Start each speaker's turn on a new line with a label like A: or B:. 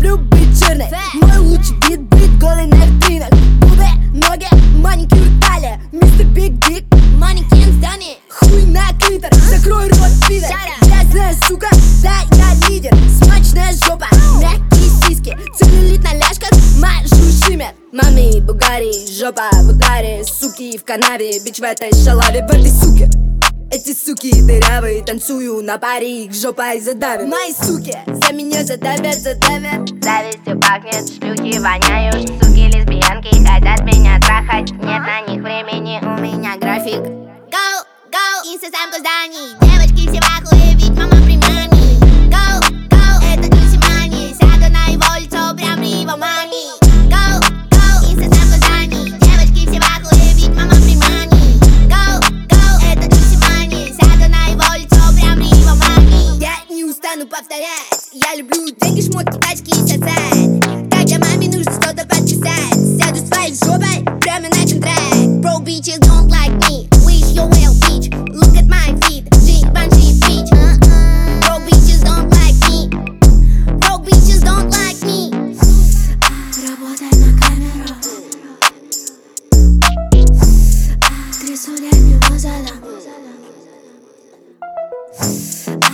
A: люблю быть жирной. Мой лучший бит голый на витринах. Губы, ноги, маникюр, талия. Мистер Биг Дик, манекен в здании. Хуй на клитор, закрой рот, пидор. Грязная сука, да, я лидер. Смачная жопа, мягкие сиськи. Целлюлит на ляжках, мажу шимер. Мами, Бугари, жопа в ударе. Суки в канаве, бич в этой шалаве, в этой суке. Эти суки дырявые, танцую на паре, их жопой задавят. Мои суки за меня задавят.
B: Завистью пахнет, шлюхи воняют. Суки лесбиянки хотят меня трахать. Нет на них времени, у меня график. Go, инстасамку зданий. Девочки все в ахуе, ведь мама при маме. Go, это Джуси Мани. Сяду на его лицо, прям при его маме. Go, инстасамку зданий. Девочки все в ахуе, ведь мама при маме. Go, это Джуси Мани. Сяду на его лицо, прям при его маме.
A: Я не устану повторять. Я люблю деньги, шмотки, тачки и сосать. Когда маме нужно что-то подписать, сяду своей жопой прямо на этот трек. Bro, bitches don't like me. Wish you well, bitch. Look at my feet. Drink банши, bitch. Bro, bitches don't like me. Bro, bitches don't like me.
C: Работай на камеру. Трясу лями его задом.